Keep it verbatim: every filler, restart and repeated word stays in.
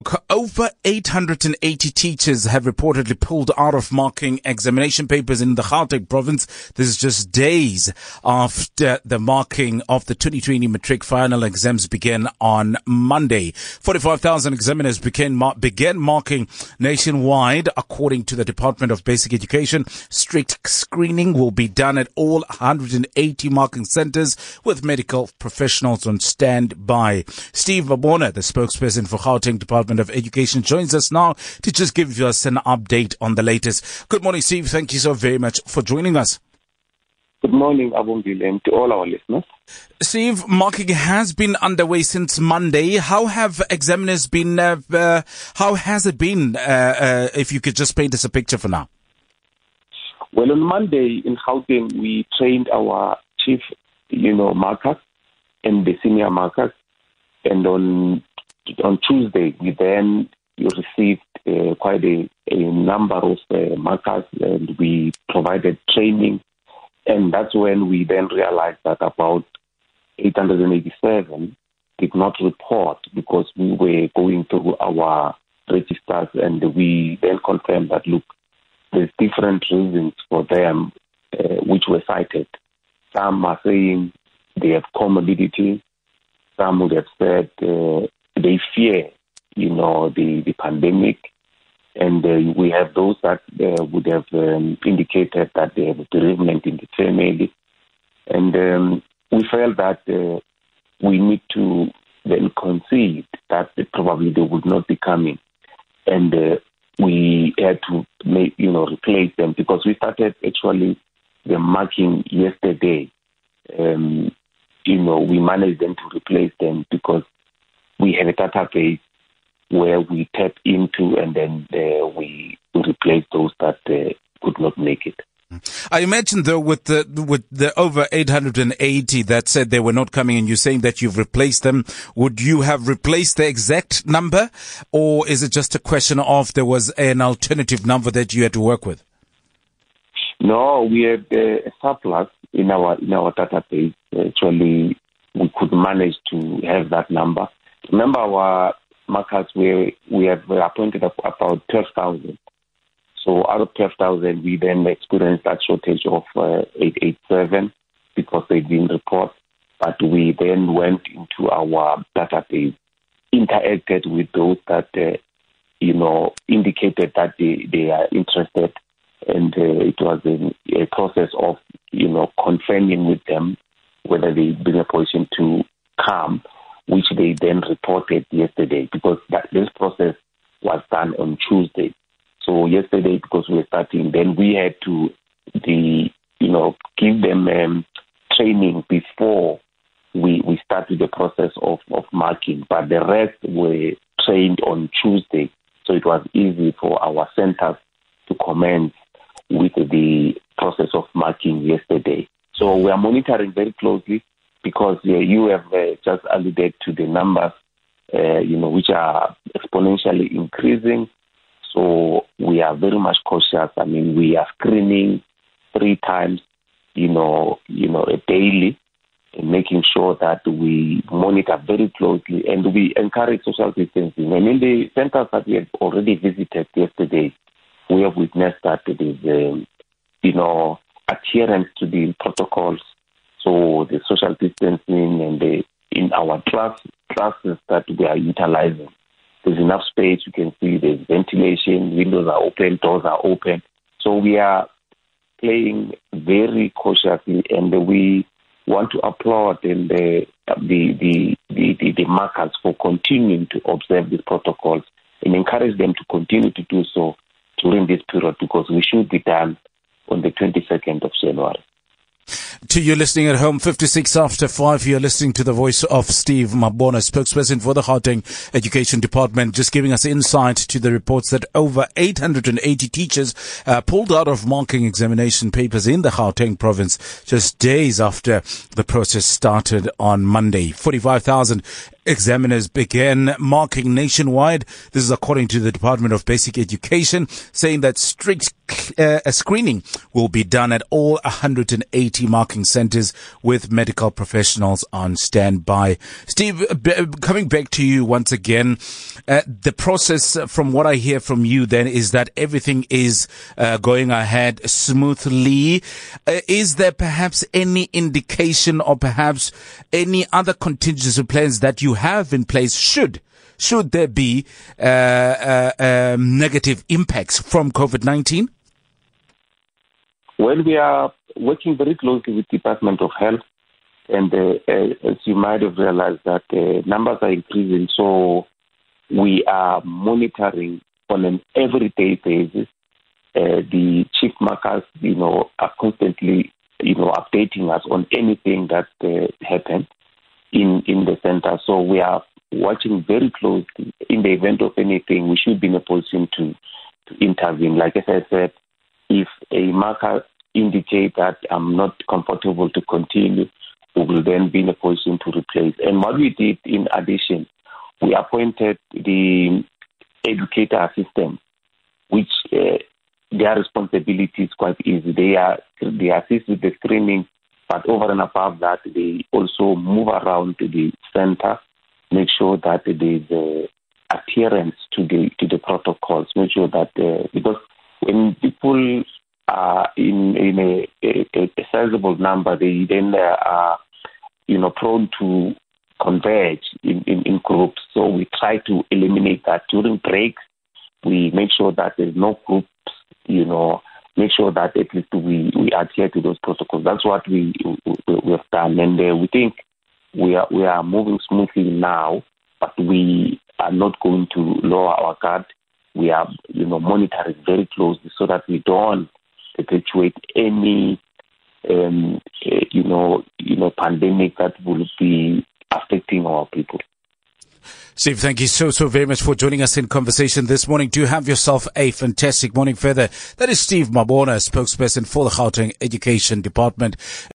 Over eight hundred eighty teachers have reportedly pulled out of marking examination papers in the Gauteng province. This is just days after the marking of the twenty twenty matric final exams began on Monday. forty-five thousand examiners began, began marking nationwide, according to the Department of Basic Education. Strict screening will be done at all one hundred eighty marking centers with medical professionals on standby. Steve Mabona, the spokesperson for Gauteng Department of Education, joins us now to just give us an update on the latest. Good morning, Steve. Thank you so very much for joining us. Good morning, Abongile, and to all our listeners. Steve, marking has been underway since Monday. How have examiners been, uh, uh, how has it been, uh, uh, if you could just paint us a picture for now? Well, on Monday in Gauteng, we trained our chief, you know, markers and the senior markers, and on On Tuesday, we then received uh, quite a, a number of uh, markers, and we provided training. And that's when we then realized that about eight hundred eighty-seven did not report because we were going through our registers, and we then confirmed that, look, there's different reasons for them uh, which were cited. Some are saying they have comorbidity. Some would have said uh, they fear, you know, the, the pandemic, and uh, we have those that uh, would have um, indicated that they have a bereavement in the family, and um, we felt that uh, we need to then concede that probably they would not be coming, and uh, we had to make, you know, replace them because we started actually the marking yesterday. Um, you know, we managed them to replace them because we have a database where we tap into, and then uh, we replace those that uh, could not make it. I imagine, though, with the with the over eight hundred eighty that said they were not coming, and you're saying that you've replaced them, would you have replaced the exact number, or is it just a question of there was an alternative number that you had to work with? No, we had uh, a surplus in our in our database. Actually, we could manage to have that number. Remember, our markers, we, we have appointed about twelve thousand. So out of twelve thousand, we then experienced that shortage of uh, eight eighty-seven because they didn't report. But we then went into our database, interacted with those that, uh, you know, indicated that they, they are interested. And uh, it was a, a process of, you know, confirming with them whether they'd be in a position to come, which they then reported yesterday, because that this process was done on Tuesday. So yesterday, because we were starting, then we had to the you know give them um, training before we we started the process of, of marking. But the rest were trained on Tuesday, so it was easy for our centers to commence with the process of marking yesterday. So we are monitoring very closely, because uh, you have uh, just alluded to the numbers, uh, you know, which are exponentially increasing. So we are very much cautious. I mean, we are screening three times, you know, you know, daily, and making sure that we monitor very closely, and we encourage social distancing. And in the centers that we have already visited yesterday, we have witnessed that it is, um, you know, adherence to the protocols. So the social distancing, and the, in our class classes that we are utilizing, there's enough space. You can see there's ventilation, windows are open, doors are open. So we are playing very cautiously, and we want to applaud and the the the the, the, the markers for continuing to observe these protocols, and encourage them to continue to do so during this period, because we should be done on the twenty-second of January. To you listening at home, fifty-six after five, you're listening to the voice of Steve Mabona, spokesperson for the Gauteng Education Department, just giving us insight to the reports that over eight hundred eighty teachers uh, pulled out of marking examination papers in the Gauteng province just days after the process started on Monday. forty-five thousand Examiners began marking nationwide. This is according to the Department of Basic Education, saying that strict uh, screening will be done at all one hundred eighty marking centers with medical professionals on standby. Steve, b- coming back to you once again, uh, the process, from what I hear from you then, is that everything is uh, going ahead smoothly. Uh, is there perhaps any indication or perhaps any other contingency plans that you have in place should should there be uh, uh, um, negative impacts from COVID nineteen? Well, we are working very closely with the Department of Health, and uh, uh, as you might have realized that uh, numbers are increasing, so we are monitoring on an everyday basis. Uh, the chief markers, you know, are constantly, you know, updating us on anything that uh, happened in, in the center. So we are watching very closely. In the event of anything, we should be in a position to, to intervene. Like as I said, if a marker indicates that I'm not comfortable to continue, we will then be in a position to replace. And what we did in addition, we appointed the educator assistant, which uh, their responsibility is quite easy. They are they assist with the screening, but over and above that, they also move around to the center, make sure that there is uh, adherence to the to the protocols, make sure that uh, because when people are in in a, a, a sizable number, they then uh, are you know prone to converge in, in, in groups. So we try to eliminate that during breaks. We make sure that there's no groups, you know, make sure that at least we, we adhere to those protocols. That's what we, we, we have done. And uh, we think we are, we are moving smoothly now, but we are not going to lower our guard. We are, you know, monitoring very closely so that we don't perpetuate any, um, uh, you know, you know, pandemic that will be affecting our people. Steve, thank you so, so very much for joining us in conversation this morning. Do have yourself a fantastic morning further. That is Steve Mabona, spokesperson for the Gauteng Education Department.